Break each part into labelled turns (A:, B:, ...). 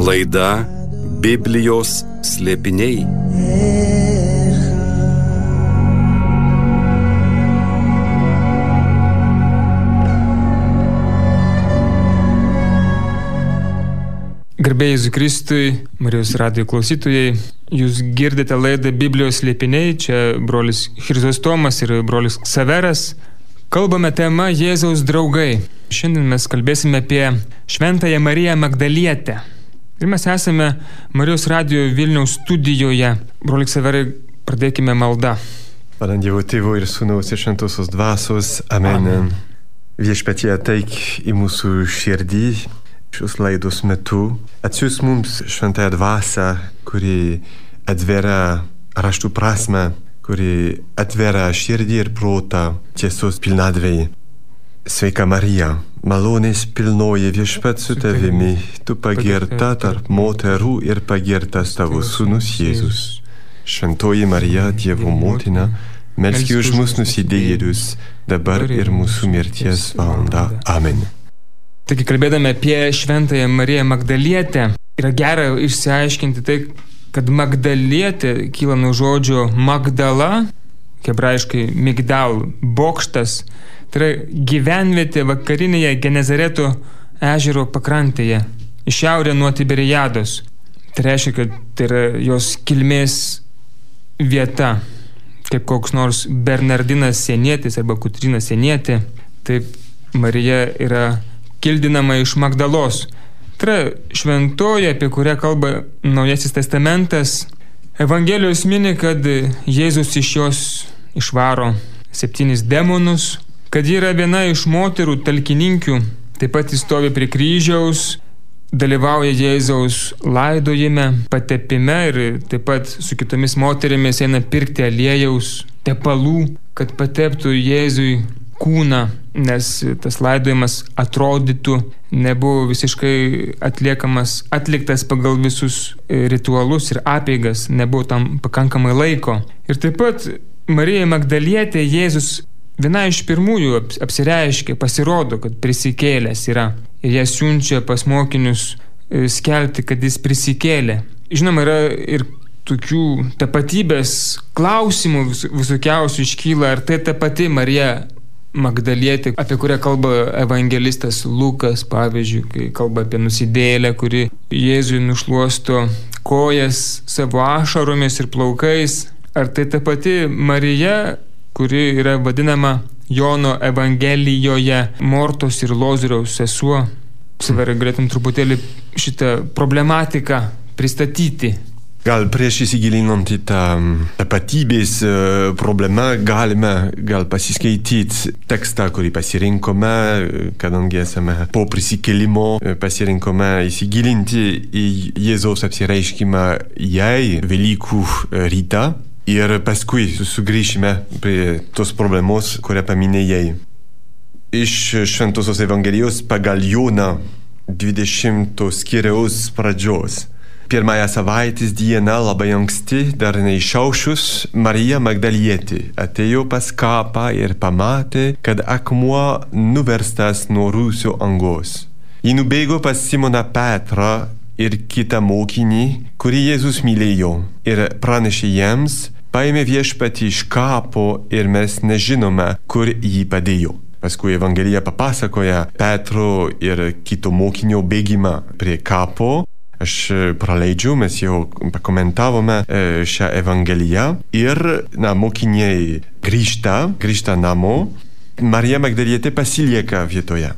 A: Laida Biblijos slėpiniai.
B: Garbė Jėzui Kristui, Marijos radijo klausytojai, jūs girdite laidą Biblijos slėpiniai, čia brolis Chrizostomas ir brolis Ksaveras. Kalbame tema Jėzaus draugai. Šiandien mes kalbėsime apie Šventąją Mariją Magdalietę. Ir mes esame Marijos radijo Vilniaus studijoje. Brolis Ksaverai, pradėkime maldą.
C: Vardan Dievo Tėvo ir Sūnaus ir Šventosios Dvasios. Amen. Viešpatie, ateik į mūsų širdį. Šios laidos metu atsiųs mums Šventąją Dvasią, kuri atveria raštų prasmę, kuri atveria širdį ir protą tiesos pilnatvei. Sveika Marija, malonės pilnoji, Viešpats su tavimi, tu pagirta tarp moterų ir pagirtas tavo sūnus Jėzus. Šventoji Marija, Dievo motina, melski už mus nusidėjėlius, dabar ir mūsų mirties valanda. Amen.
B: Taigi, kalbėdami apie Šventąją Mariją Magdalietę, yra gera išsiaiškinti tai, kad Magdalietė kyla nuo žodžio Magdala, hebrajiškai Migdal, bokštas, tai yra gyvenvietė vakarinėje Genezareto ežero pakrantėje, į šiaurę nuo Tiberiados. Tai reiškia, kad tai yra jos kilmės vieta, kaip koks nors Bernardinas Sienietis arba Kotryna Sienietė. Taip Marija yra kildinama iš Magdalos. Tai yra šventoji, apie kurią kalba Naujasis testamentas. Evangelijos mini, kad Jėzus iš jos išvaro 7 demonus, kad ji yra viena iš moterų talkininkių, taip pat jis stovi prie kryžiaus, dalyvauja Jėzaus laidojime, patepime ir taip pat su kitomis moterimis eina pirkti aliejaus, tepalų, kad pateptų Jėzui kūną, nes tas laidojimas atrodytų nebuvo visiškai atliktas pagal visus ritualus ir apeigas, nebuvo tam pakankamai laiko. Ir taip pat Marijai Magdalietė Jėzus viena iš pirmųjų apsireiškia, pasirodo, kad prisikėlęs yra. Ir ją siunčia pas mokinius skelbti, kad jis prisikėlė. Žinoma, yra ir tokių tapatybės klausimų visokiausių iškyla, ar tai ta pati Marija Magdalietė, apie kurią kalba evangelistas Lukas, pavyzdžiui, kai kalba apie nusidėjėlę, kuri Jėzui nušluosto kojas savo ašaromis ir plaukais. Ar tai ta pati Marija, kuri yra vadinama Jono Evangelijoje Mortos ir Lozoriaus sesuo? Ksaverai, galėtum truputėlį šitą problematiką pristatyti?
C: Gal prieš įsigilinant į tą tapatybės problemą galime pasiskaityti tekstą, kurį pasirinkome, kadangi esame po prisikėlimo, pasirinkome įsigilinti į Jėzaus apsireiškimą jai Velykų rytą ir paskui sugrįšime prie tos problemos, kurią paminėjai. Iš Šventosios Evangelijos pagal Joną 20 skyriaus pradžios. Pirmąją savaitės dieną labai anksti, dar neišaušus, Marija Magdalietė atėjo pas kapą ir pamatė, kad akmuo nuverstas nuo rūsio angos. Ji nubėgo pas Simoną Petrą ir kitą mokinį, kurį Jėzus mylėjo, ir pranešė jiems, paėmė Viešpatį iš kapo ir mes nežinome, kur jį padėjo. Paskui Evangelija papasakoja Petro ir kito mokinio bėgimą prie kapo. Aš praleidžiu, mes jau pakomentavome šią Evangeliją ir mokiniai grįžta namo. Marija Magdalietė pasilieka vietoje.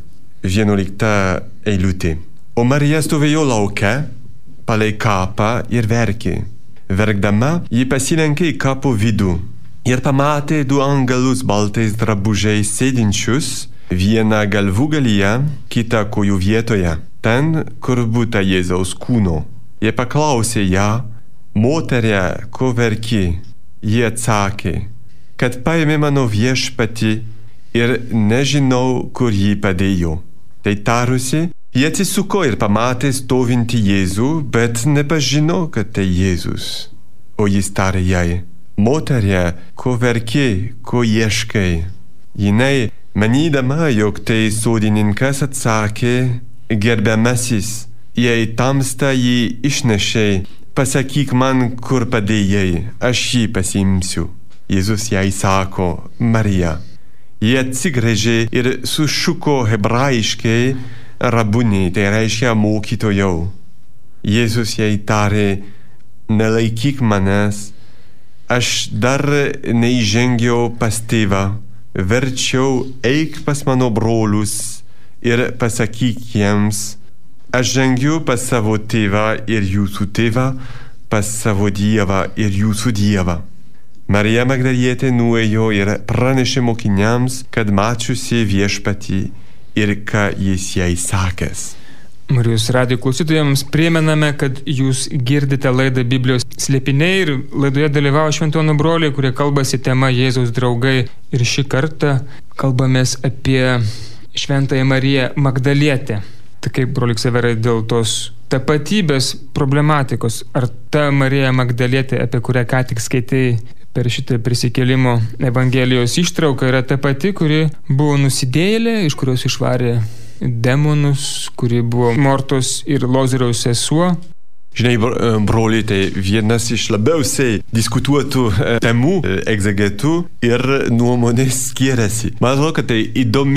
C: 11 eilutė. O Marija stovėjo lauke, palei kapą ir verkė. Verkdama, ji pasilenkė į kapo vidų ir pamatė 2 angelus baltais drabužiais sėdinčius, vieną galvūgalyje, kitą kojų vietoje. Ten, kur būta Jėzaus kūno. Jie paklausė ją, moterie, ko verki? Ji atsakė, kad paėmė mano Viešpatį ir nežinau, kur jį padėjo. Tai tarusi, ji atsisuko ir pamatė stovintį Jėzų, bet nepažino, kad tai Jėzus. O jis tarė jai, moterie, ko verki, ko ieškai? Jinai, manydama, jog tai sodininkas, atsakė, gerbiamasis, jei tamsta jį išnešei, pasakyk man, kur padėjai, aš jį pasiimsiu. Jėzus jai sako, Marija. Ji atsigręžė ir sušuko hebrajiškai rabuni, tai reiškia mokytojau. Jėzus jai tarė, nelaikyk manęs, aš dar neįžengiau pas tėvą, verčiau eik pas mano brolius ir pasakyk jiems, aš žengiu pas savo tėvą ir jūsų tėvą, pas savo Dievą ir jūsų Dievą. Marija Magdalietė nuėjo ir pranešė mokiniams, kad mačiusi viešpatį ir ką jis jai sakęs.
B: Marijos radijo klausytojams primename, kad jūs girdite laidą Biblijos slėpiniai ir laidoje dalyvavo šventono broliai, kurie kalbasi tema Jėzaus draugai. Ir šį kartą kalbamės apie šventąją Mariją Magdalietę. Tai kaip, broli Ksaverai, dėl tos tapatybės problematikos, ar ta Marija Magdalietė, apie kurią ką tik skaitei per šitą prisikėlimo Evangelijos ištrauką, yra ta pati, kuri buvo nusidėjėlė, iš kurios išvarė demonus, kuri buvo Mortos ir Lozoriaus sesuo?
C: Žinai, broliai, tai vienas iš labiausiai diskutuotų temų, egzegetų ir nuomonės skiriasi. Man atrodo, kad tai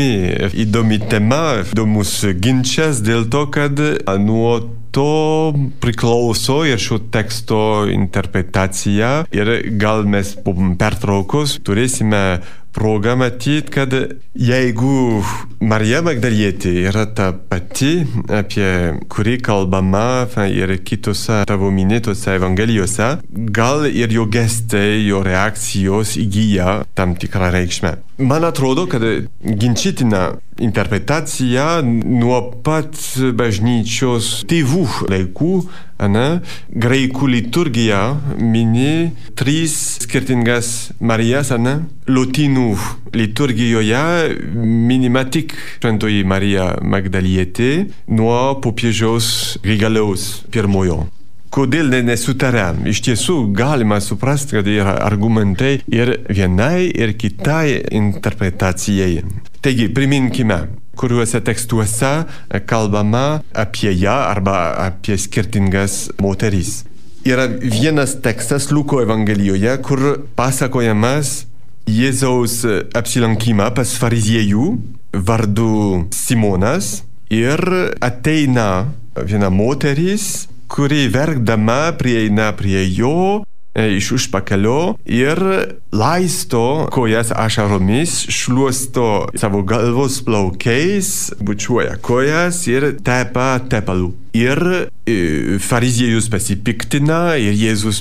C: įdomi tema, įdomus ginčas dėl to, kad nuo to priklauso ir šio teksto interpretacija ir gal mes po pertraukos turėsime progą matyti, kad jeigu Marija Magdalietė yra ta pati, apie kurį kalbama ir kitose tavo minėtose Evangelijose, gal ir jo gestai, jo reakcijos įgyja tam tikrą reikšmę. Man atrodo, kad ginčytina interpretacija nuo pat bažnyčios tėvų laikų, graikų liturgija mini 3 skirtingas Marijas, lotynų liturgijoje minima tik šventoji Marija Magdalietė nuo popiežiaus Grigaliaus I. Kodėl nesutariam? Iš tiesų galima suprasti, kad yra argumentai ir vienai, ir kitai interpretacijai. Taigi, priminkime, kuriuose tekstuose kalbama apie ją arba apie skirtingas moteris. Yra vienas tekstas Luko Evangelijoje, kur pasakojamas Jėzaus apsilankymą pas fariziejų vardu Simonas ir ateina viena moteris, kuri verkdama prieina prie jo iš užpakalio ir laisto kojas ašaromis, šluosto savo galvos plaukais, bučiuoja kojas ir tepa tepalu. Ir fariziejus pasipiktina ir Jėzus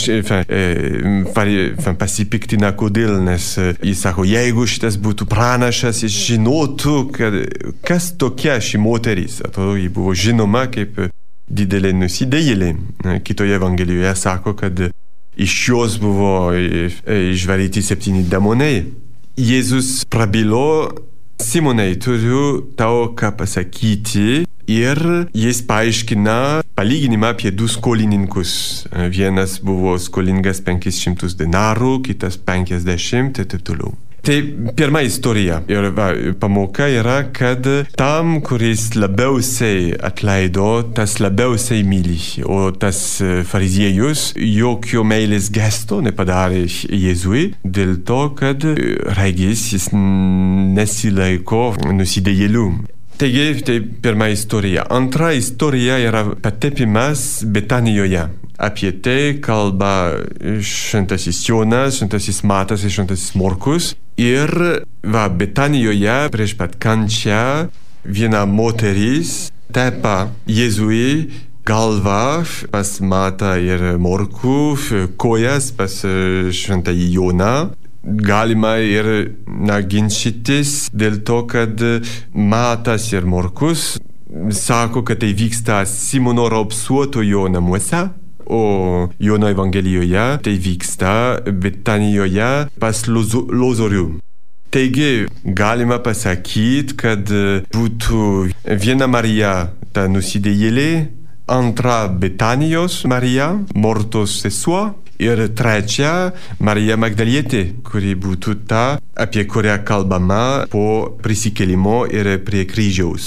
C: pasipiktina kodėl, nes jis sako, jeigu šitas būtų pranašas, jis žinotų, kas tokia ši moteris. Atrodo, ji buvo žinoma kaip didelė nusidėjėlė. Kitoje Evangelijoje sako, kad iš jos buvo išvaryti 7 demonai. Jėzus prabilo, Simonai, turiu tau ką pasakyti, ir jis paaiškina palyginimą apie 2 skolininkus. Vienas buvo skolingas 500 denarų, kitas 50 ir taip toliau. Tai pirma istorija ir pamoka yra, kad tam, kuris labiausiai atleido, tas labiausiai myli, o tas fariziejus jokio meilės gesto nepadarė Jėzui, dėl to, kad regis jis nesilaiko nusidėjėlių. Taigi, tai pirma istorija. Antra istorija yra patepimas Betanijoje. Apie tai kalba šventasis Jonas, šventasis Matas ir šventasis Morkus. Ir Betanijoje prieš pat kančią viena moteris tepa Jėzui galvą pas Matą ir Morkų, kojas pas šventąjį Joną. Galima ir ginčytis dėl to, kad Matas ir Morkus sako, kad tai vyksta Simono raupsuotojo namuose, o Jono Evangelijoje tai vyksta Betanijoje pas Lozorių. Taigi, galima pasakyti, kad būtų viena Marija, ta nusidėjėlė, antra Betanijos Marija, Mortos sesuo, ir trečia Marija Magdalietė, kuri būtų ta, apie kurią kalbama po prisikėlimo ir prie kryžiaus.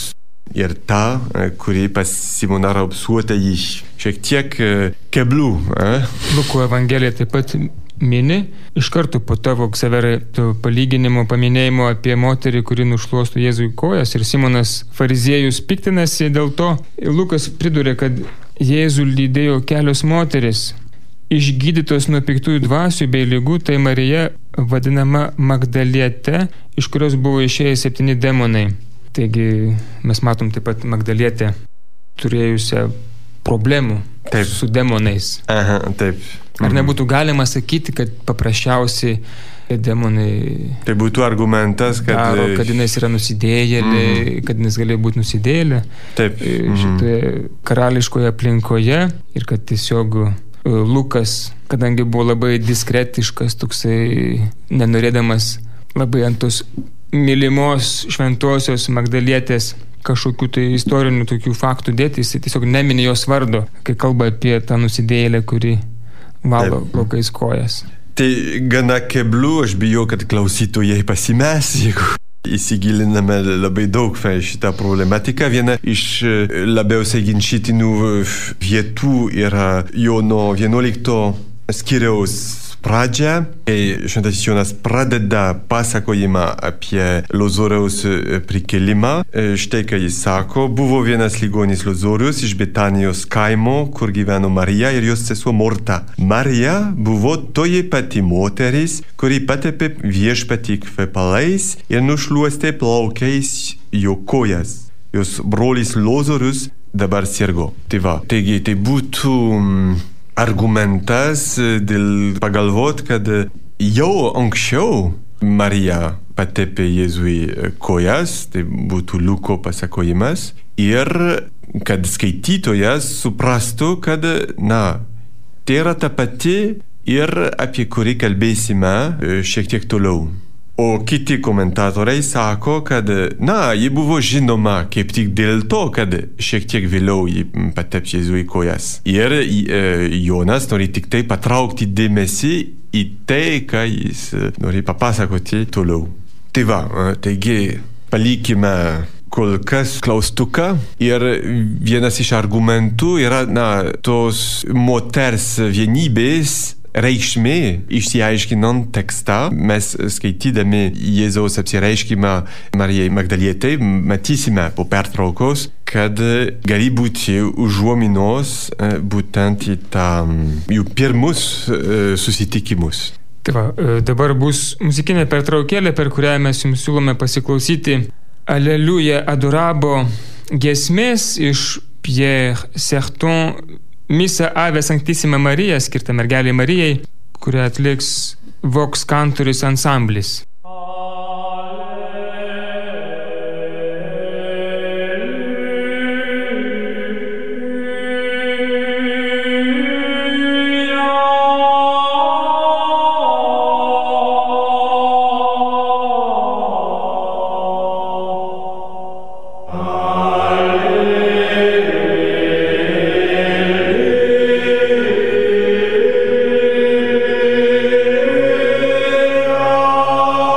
C: ir tą, kuri pas Simoną raupsuotą jį šiek tiek keblų.
B: Luko Evangelija taip pat mini, iš karto po tavo, Ksaverai, palyginimo paminėjimo apie moterį, kuri nušluosto Jėzui kojas ir Simonas fariziejus piktinasi dėl to. Lukas priduria, kad Jėzų lydėjo kelios moteris, išgydytos nuo piktųjų dvasių bei ligų, tai Marija vadinama Magdaliete, iš kurios buvo išėję 7 demonai. Taigi mes matom taip pat Magdalietę turėjusią problemų su demonais.
C: Aha, taip.
B: Ar nebūtų galima sakyti, kad paprasčiausiai demonai...
C: Tai būtų argumentas, kad...
B: kad jinais yra nusidėjėlė, kad jinais galėjo būti nusidėjėlė.
C: Taip.
B: Šitoje karališkoje aplinkoje ir kad tiesiog Lukas, kadangi buvo labai diskretiškas, toksai nenorėdamas labai ant tos mylimos šventosios Magdalietės kažkokių tai istorinių tokių faktų dėti, jis tiesiog neminė jos vardo, kai kalba apie tą nusidėjėlę, kuri valo plaukais kojas.
C: Tai gana keblu, aš bijau, kad klausytojai pasimes, jeigu įsigiliname labai daug šitą problematiką. Viena iš labiausiai ginčytinų vietų yra Jono 11 skyriaus pradžia, kai šventasis Jonas pradeda pasakojimą apie Lozoriaus prikėlimą. Štai ką jis sako: buvo vienas ligonis Lozorius iš Betanijos kaimo, kur gyveno Marija ir jos sesuo Morta. Marija buvo toji pati moteris, kuri patepė viešpatį kvepalais ir nušluostė plaukais jo kojas. Jos brolis Lozorius dabar sirgo. Tai va, taigi tai būtų argumentas dėl pagalvot, kad jau anksčiau Marija patepė Jėzui kojas, tai būtų Luko pasakojimas, ir kad skaitytojas suprastų, kad, tai yra ta pati ir apie kurį kalbėsime šiek tiek toliau. O kiti komentatoriai sako, kad, ji buvo žinoma kaip tik dėl to, kad šiek tiek vėliau jį patep Jėzui kojas. Ir Jonas nori tik tai patraukti dėmesį į tai, ką jis nori papasakoti toliau. Tai va, taigi palikime kol kas klaustuką. Ir vienas iš argumentų yra, tos moters vienybės reikšmė, išsiaiškinant tekstą. Mes skaitydami Jėzaus apsireiškimą Marijai Magdalietei matysime po pertraukos, kad gali būti užuominos būtent į tą jų pirmus susitikimus.
B: Tai va, dabar bus muzikinė pertraukėlė, per kurią mes jums siūlome pasiklausyti Aleliuja adorabo giesmės iš Pierre Serton Misa Ave Sanctissima Marija, skirta mergelei Marijai, kurią atliks Vox Cantoris ansamblis.
D: Oh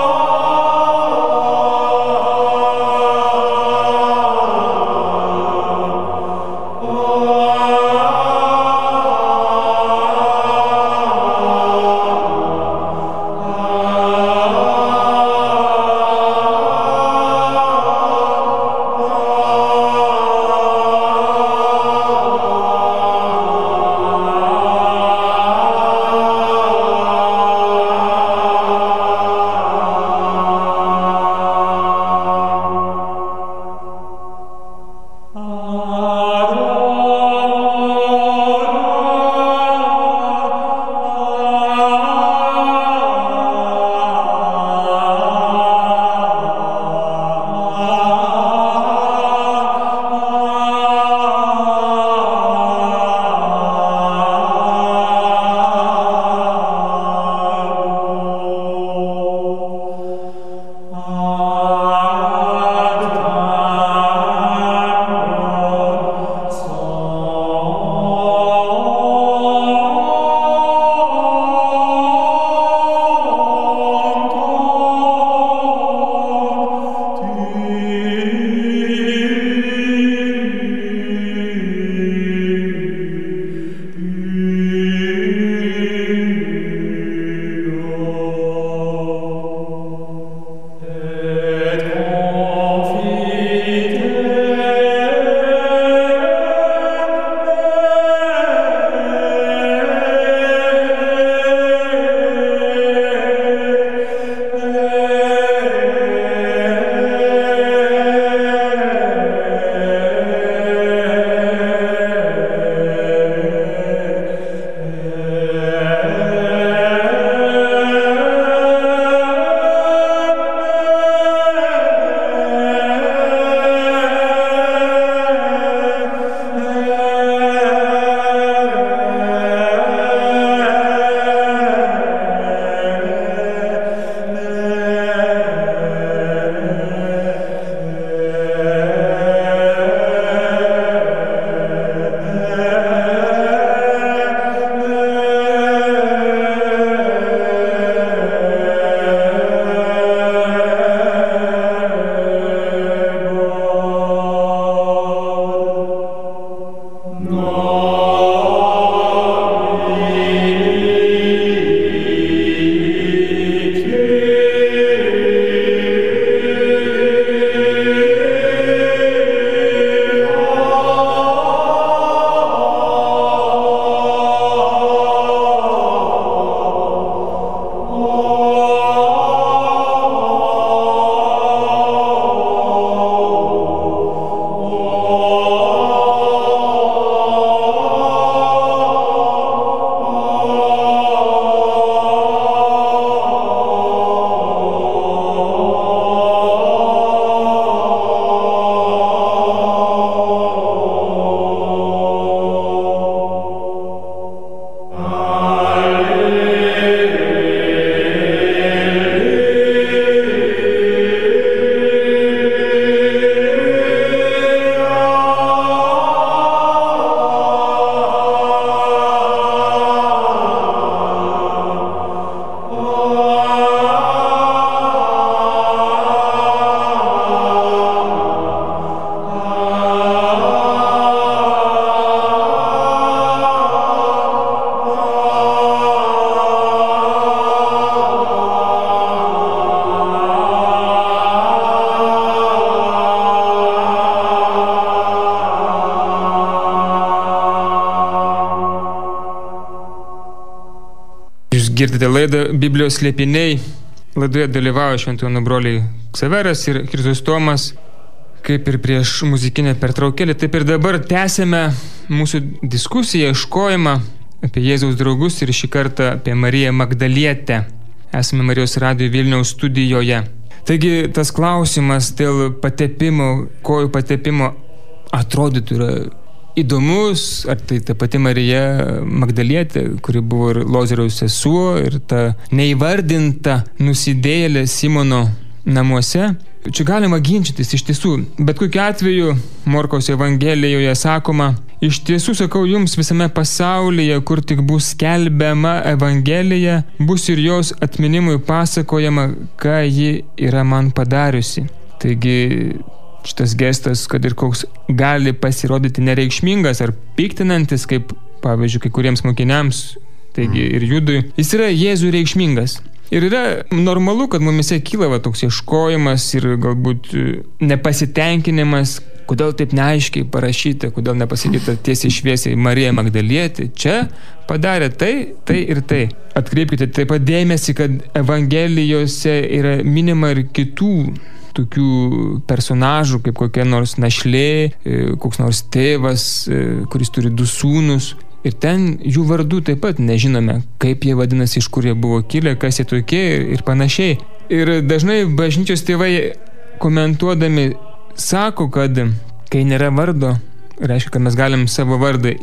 B: Girdite laidą Biblijos slėpiniai. Laidoje dalyvauja šventojo broliai Ksaveras ir Chrizostomas. Kaip ir prieš muzikinę pertraukėlę, taip ir dabar tęsėme mūsų diskusiją, ieškojimą apie Jėzaus draugus ir šį kartą apie Mariją Magdalietę. Esame Marijos radijo Vilniaus studijoje. Taigi tas klausimas dėl patepimo, kojų patepimo atrodytų yra įdomus, ar tai ta pati Marija Magdalietė, kuri buvo ir Lozoriaus sesuo, ir ta neįvardinta nusidėjėlė Simono namuose. Čia galima ginčytis iš tiesų, bet kokiu atveju Morkaus Evangelijoje sakoma: iš tiesų sakau jums, visame pasaulyje, kur tik bus skelbiama Evangelija, bus ir jos atminimui pasakojama, ką ji yra man padariusi. Taigi šitas gestas, kad ir koks gali pasirodyti nereikšmingas ar piktinantis, kaip pavyzdžiui kai kuriems mokiniams, taigi ir Judui, jis yra Jėzui reikšmingas. Ir yra normalu, kad mumise kyla toks ieškojimas ir galbūt nepasitenkinimas, kodėl taip neaiškiai parašyta, kodėl nepasakyta tiesiai šviesiai Marija Magdalietė čia padarė tai ir tai. Atkreipkite taip pat dėmesį, kad Evangelijose yra minima ir kitų tokių personažų, kaip kokia nors našlė, koks nors tėvas, kuris turi 2 sūnus. Ir ten jų vardų taip pat nežinome, kaip jie vadinasi, iš kur jie buvo kilę, kas jie tokie ir panašiai. Ir dažnai bažnyčios tėvai komentuodami sako, kad kai nėra vardo, reiškia, kad mes galim savo vardą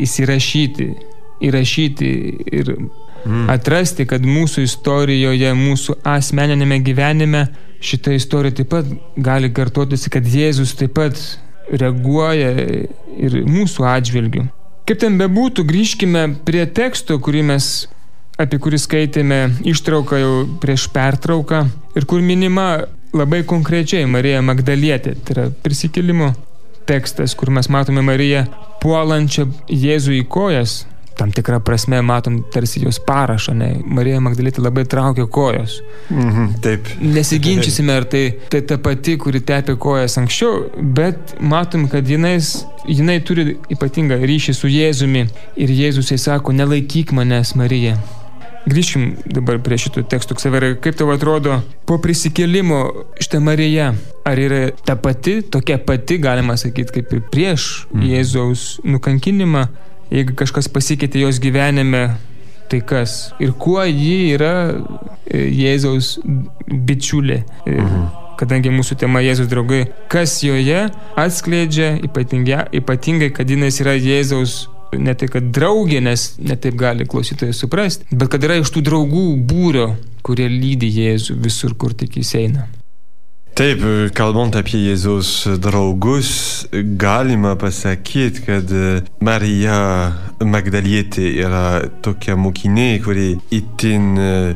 B: įrašyti ir atrasti, kad mūsų istorijoje, mūsų asmeninėme gyvenime šita istorija taip pat gali kartotis, kad Jėzus taip pat reaguoja ir mūsų atžvilgiu. Kaip ten bebūtų, grįžkime prie teksto, apie kurį skaitėme ištrauką jau prieš pertrauką ir kur minima labai konkrečiai Marija Magdalietė. Tai yra prisikėlimo tekstas, kur mes matome Mariją puolančią Jėzų į kojas. Tam tikrą prasme matom tarsi jos parašą, ne? Marija Magdalietė labai traukia kojos.
C: Taip.
B: Nesiginčysime, ar tai ta pati, kuri tepė kojas anksčiau, bet matom, kad jinai turi ypatingą ryšį su Jėzumi ir Jėzus jai sako: nelaikyk manęs, Marija. Grįžkim dabar prie šitų tekstų. Ksaverai, kaip tau atrodo, po prisikėlimo šita Marija, ar yra ta pati, tokia pati, galima sakyti, kaip ir prieš Jėzaus nukankinimą? Jeigu kažkas pasikeitė jos gyvenime, tai kas? Ir kuo ji yra Jėzaus bičiulė? Kadangi mūsų tema Jėzaus draugai, kas joje atskleidžia ypatingai, kad jinai yra Jėzaus ne tai kad draugė, nes netaip gali klausytojas suprasti, bet kad yra iš tų draugų būrio, kurie lydi Jėzų visur, kur tik jis eina.
C: Taip, kalbant apie Jėzaus draugus, galima pasakyti, kad Marija Magdalietė yra tokia mokinė, kuri itin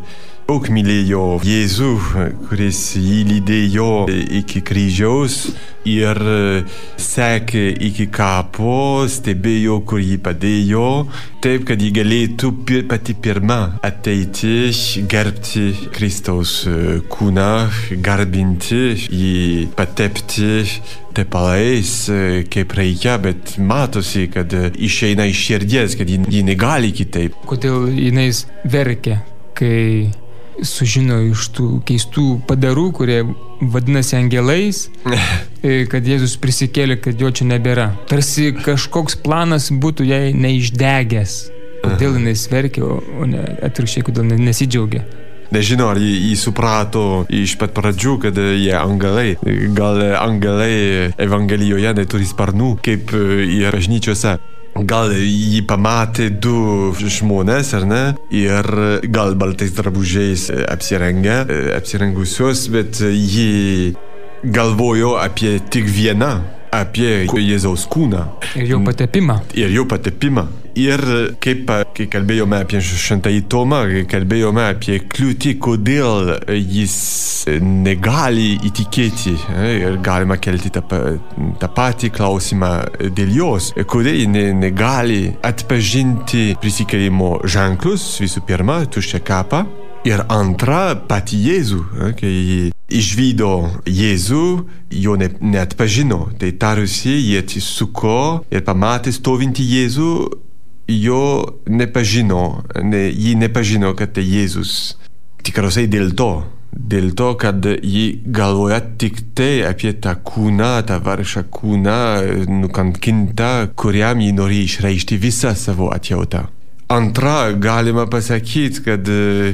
C: daug mylėjo Jėzų, kuris jį lydėjo iki kryžiaus ir sekė iki kapo, stebėjo, kur jį padėjo, taip, kad jį galėtų pati pirma ateiti, gerbti Kristaus kūną, garbinti, jį patepti tepalais, kaip reikia, bet matosi, kad išeina iš širdies, kad jį negali kitaip.
B: Kodėl jinai verkia, kai sužino iš tų keistų padarų, kurie vadinasi angelais, kad Jėzus prisikėlė, kad jo čia nebėra. Tarsi kažkoks planas būtų jai neišdegęs. Kodėl jinai verkia, o ne atvirkščiai, kodėl nesidžiaugia.
C: Nežinau, ar jį suprato iš pat pradžių, kad jie angelai. Gal angelai Evangelijoje neturi sparnų, kaip ir bažnyčiose. Gal jį pamatė du žmonės, ar ne? Ir gal baltais drabužiais apsirengusios, bet jį galvojo apie tik vieną, apie Jėzaus kūną.
B: Ir jo patepimą. Ir kai kalbėjome apie šventąjį Tomą, kalbėjome apie kliūtį, kodėl jis negali įtikėti. Ir galima kelti tą patį klausimą dėl jos. Kodėl negali atpažinti prisikėlimo ženklus, visų pirma, tuščią kapą. Ir antra, pati Jėzų, kai išvydo Jėzų, jo neatpažino. Tai tarusi, jie atsisuko ir pamatė stovintį Jėzų, jo nepažino, jį nepažino, kad tai Jėzus. Tikriausiai dėl to, kad jį galvoja tik tai apie tą kūną, tą vargšą kūną, nukankintą, kuriam jį nori išreikšti visą savo atjautą. Antra, galima pasakyti, kad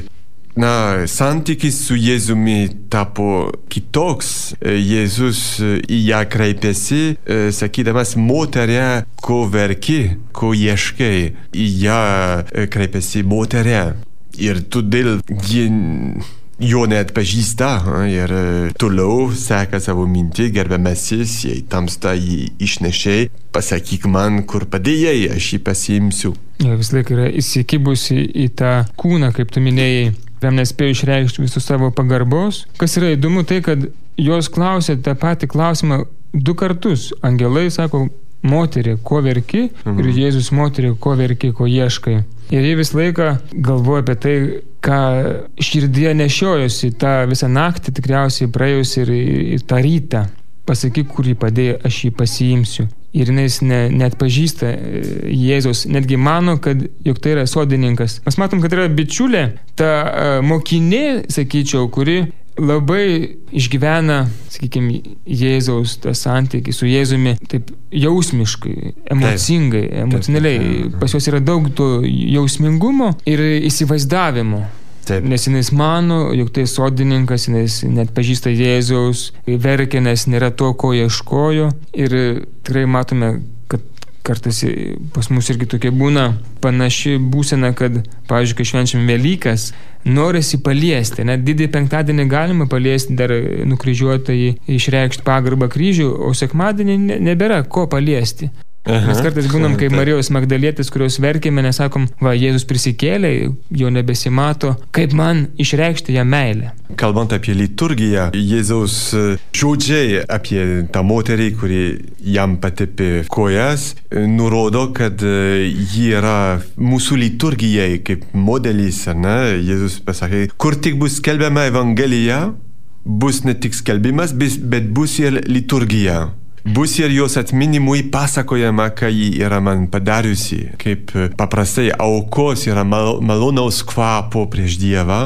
B: santykis su Jėzumi tapo kitoks. Jėzus į ją kreipėsi, sakydamas, moterie, ko verki, ko ieškai. Į ją kreipėsi moterie. Ir todėl ji jo neatpažįsta ir toliau seka savo mintį, gerbiamasis, jei tamsta jį išnešė, pasakyk man, kur padėjai, aš jį pasiimsiu. Vis laik yra įsikibusi į tą kūną, kaip tu minėjai. Jam nespėjo išreikšti visų savo pagarbos. Kas yra įdomu tai, kad jos klausė tą patį klausimą 2 kartus. Angelai sako, moterį, ko verki? Ir Jėzus, moterį, ko verki, ko ieškai? Ir jie vis laiką galvoja apie tai, ką širdyje nešiojosi tą visą naktį, tikriausiai praėjusi ir tą rytą. Pasakyk, kur jį padėjo, aš jį pasiimsiu. Ir jis neatpažįsta Jėzaus, netgi mano, jog tai yra sodininkas. Mes matom, kad yra bičiulė, ta mokinė, sakyčiau, kuri labai išgyvena, sakykime, Jėzaus tą santykį su Jėzumi taip jausmiškai, emocingai, emocionaliai. Pas jos yra daug to jausmingumo ir įsivaizdavimo. Taip. Nes jis mano, jog tai sodininkas, jis net pažįsta Jėzaus, verkia, nes nėra to, ko ieškojo. Ir tikrai matome, kad kartais pas mus irgi tokia būna panaši būsena, kad, pavyzdžiui, kai švenčiam Velykas, norisi paliesti. Net didįjį penktadienį galima paliesti dar nukryžiuotąjį, išreikšti pagarbą kryžių, o sekmadienį nebėra ko paliesti. Mes kartais būnam kaip Marijos Magdalietės, kurios verkėme, nesakom, va, Jėzus prisikėlė, jo nebesimato, kaip man išreikšti jam meilę.
C: Kalbant apie liturgiją, Jėzaus žodžiai apie tą moterį, kuri jam patepė kojas, nurodo, kad ji yra mūsų liturgijai kaip modelis, ne? Jėzus pasakė, kur tik bus skelbiama Evangelija, bus ne tik skelbimas, bet bus ir liturgija. Bus ir jos atminimui pasakojama, ką ji yra man padariusi. Kaip paprastai aukos yra malonaus kvapo prieš Dievą,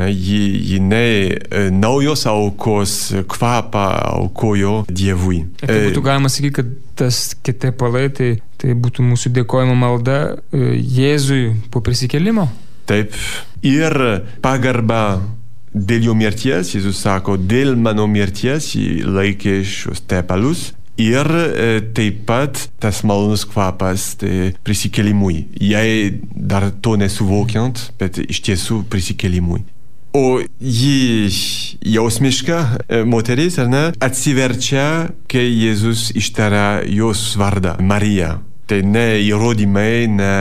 C: jinai naujos aukos kvapą aukojo Dievui.
B: Tai būtų galima sakyti, kad tas tepalai tai būtų mūsų dėkojimo malda Jėzui po prisikėlimo?
C: Taip. Ir pagarba dėl jo mirties, Jėzus sako, dėl mano mirties jį laikė šios tepalus. Ir taip pat tas malonus kvapas prisikėlimui. Jei dar to nesuvokiant, bet iš tiesų prisikėlimui. O ji jausmiška moteris, ar ne, atsiverčia, kai Jėzus ištaria jos vardą, Marija. Tai ne įrodymai, ne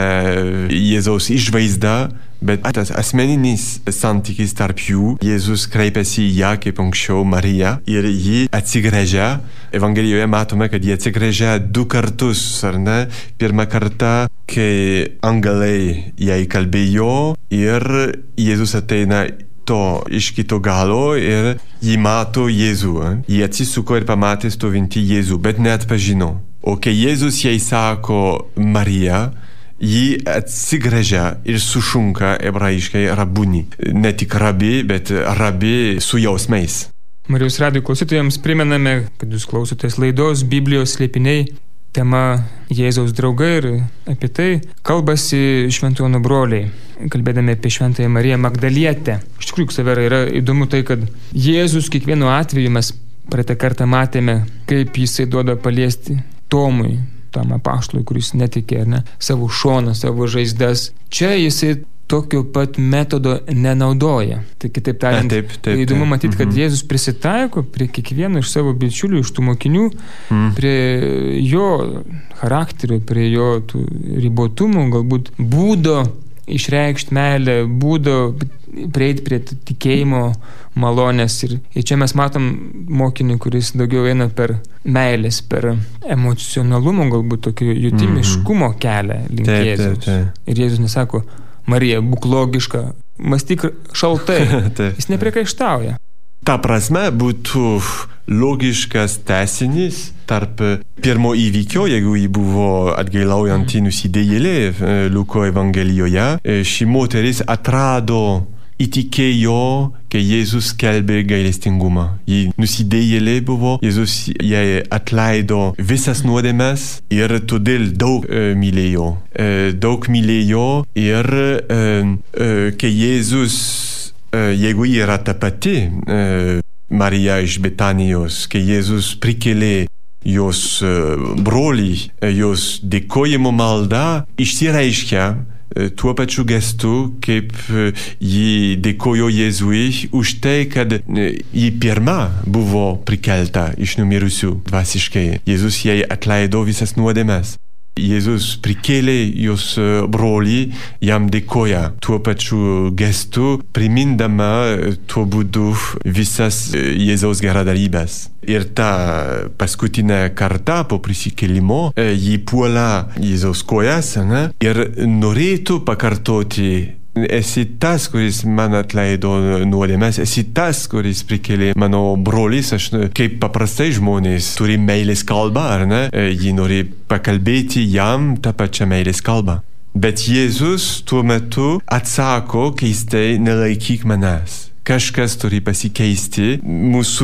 C: Jėzaus išvaizda, bet tas asmeninis santykis tarp jų. Jėzus kreipiasi į ją kaip anksčiau Mariją ir ji atsigręžia. Evangelijoje matome, kad ji atsigręžia 2 kartus, ar ne? Pirmą kartą, kai angelai jai kalbėjo ir Jėzus ateina iš kito galo ir ji mato Jėzų. Ji atsisuko ir pamatė stovintį Jėzų, bet neatpažino. O kai Jėzus jai sako Marija, ji atsigręžia ir sušunka hebrajiškai rabuni. Ne tik rabi, bet rabi su jausmais.
B: Marijos radijo klausytojams primename, kad jūs klausotės laidos Biblijos slėpiniai. Tema Jėzaus draugai ir apie tai kalbasi Šventojo Jono broliai, kalbėdami apie Šventąją Mariją Magdalietę. Iš tikrųjų, Ksaverai, yra įdomu tai, kad Jėzus kiekvienu atveju mes praeitą kartą matėme, kaip jisai duoda paliesti Tomui, tam apaštalui, kuris netikė, ar ne, savo šoną, savo žaizdas. Čia jisai tokio pat metodo nenaudoja. Tai kitaip tariant, įdomu matyti, kad Jėzus prisitaiko prie kiekvieno iš savo bičiulių, iš tų mokinių, prie jo charakterio, prie jo tų ribotumų, galbūt būdo išreikšti meilę, būdo prieiti prie tikėjimo malonės. Ir čia mes matom mokinį, kuris daugiau eina per meilės, per emocionalumo, galbūt tokio jutimiškumo kelią link Jėzaus. Ir Jėzus nesako, Marija, būk logiška, mąstyk šaltai. Jis nepriekaištauja.
C: Ta prasme būtų logiškas tęsinys tarp pirmo įvykio, jeigu jį buvo atgailaujanti nusidėjėlė Luko Evangelijoje. Ši moteris atrado, įtikėjo, kai Jėzus skelbė gailestingumą. Ji nusidėjėlė buvo, Jėzus jai atleido visas nuodėmes ir todėl daug mylėjo. Daug mylėjo ir kai Jėzus, jeigu ji yra ta pati, Marija iš Betanijos, kai Jėzus prikėlė jos brolį, jos dėkojimo malda išsireiškia tuo pačiu gestu, kaip ji dėkojo Jėzui už tai, kad ji pirma buvo prikelta iš numirusių dvasiškai. Jėzus jai atleido visas nuodėmes. Jėzus prikėlė jos brolį, jam dėkoja tuo pačiu gestu, primindama tuo būdu visas Jėzaus geradarybės. Ir ta paskutinė karta po prisikėlimo, ji puola Jėzaus kojas, ne? Ir norėtų pakartoti, esi tas, kuris man atleido nuodėmes, esi tas, kuris prikėlė mano brolis. Aš, kaip paprastai žmonės turi meilės kalbą, ar ne? Ji nori pakalbėti jam tą pačią meilės kalbą. Bet Jėzus tuo metu atsako keistai, nelaikyk manęs. Kažkas turi pasikeisti, mūsų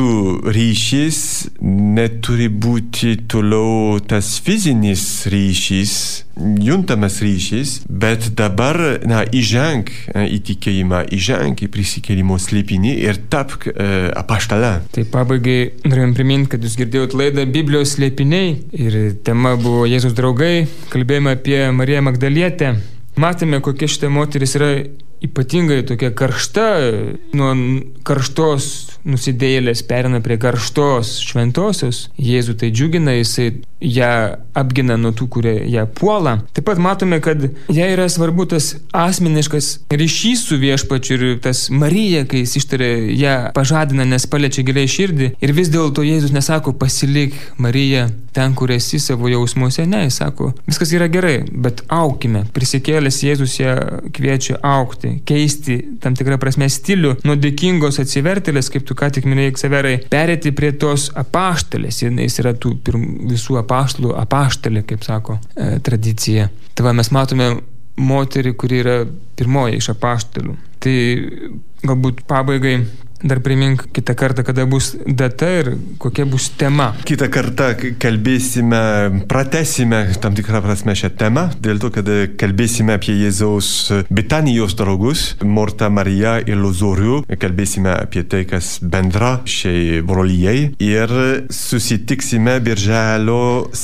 C: ryšys neturi būti toliau tas fizinis ryšys, juntamas ryšys, bet dabar įženk į tikėjimą, įženk į prisikėlimo slėpinį ir tapk apaštale.
B: Tai pabaigai norėjom priminti, kad jūs girdėjot laidą Biblijos slėpiniai ir tema buvo Jėzaus draugai, kalbėjome apie Mariją Magdalietę. Matėme, kokia šita moteris yra ypatingai tokia karšta, nuo karštos nusidėjėlės perina prie karštos šventosios. Jėzų tai džiugina, jisai ją apgina nuo tų, kurie ją puola. Taip pat matome, kad jai yra svarbu tas asmeniškas ryšys su viešpačiu ir tas Marija, kai jis ištarė, ją pažadina, nes paliečia giliai širdį. Ir vis dėlto Jėzus nesako, pasilik Marija ten, kur esi savo jausmuose. Ne, jis sako, viskas yra gerai, bet aukime. Prisikėlęs Jėzus ją kviečia aukti, keisti tam tikrą prasme stilių, nuo dėkingos atsivertėlės, kaip tu ką tik minėjai, Ksaverai, perėti prie tos apaštalės. Jis yra tų visų apaštalų apaštalė, kaip sako tradicija. Tai mes matome moterį, kuri yra pirmoji iš apaštalių. Tai galbūt pabaigai dar primink kitą kartą, kada bus data ir kokia bus tema.
C: Kitą kartą kalbėsime, pratęsime tam tikrą prasme šią temą, dėl to, kad kalbėsime apie Jėzaus Betanijos draugus, Mortą, Mariją ir Lozorių. Kalbėsime apie tai, kas bendra šiai brolijai ir susitiksime birželio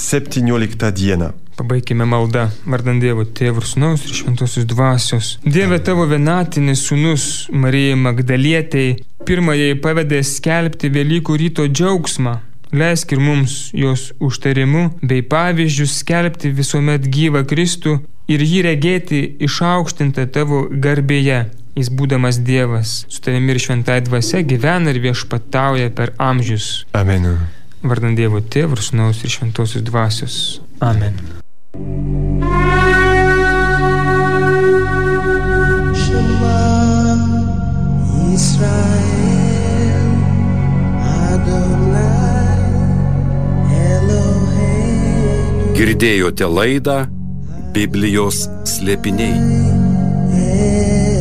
C: 17 dieną.
B: Pabaikime maldą, vardant Dievo Tėvo ir Sūnaus ir Šventosios Dvasios. Dieve, tavo vienatinis sūnus Marijai Magdalietei pirmajai pavedė skelbti Velykų ryto džiaugsmą, leisk ir mums jos užtarimu bei pavyzdžių skelbti visuomet gyvą Kristų ir jį regėti išaukštintą tavo garbėje. Jis būdamas Dievas, su tavimi ir šventai dvasia gyvena ir viešpatauja per amžius.
C: Amen.
B: Vardant Dievo Tėvo ir Sūnaus ir Šventosios Dvasios. Amen.
A: Girdėjote laidą Biblijos slėpiniai.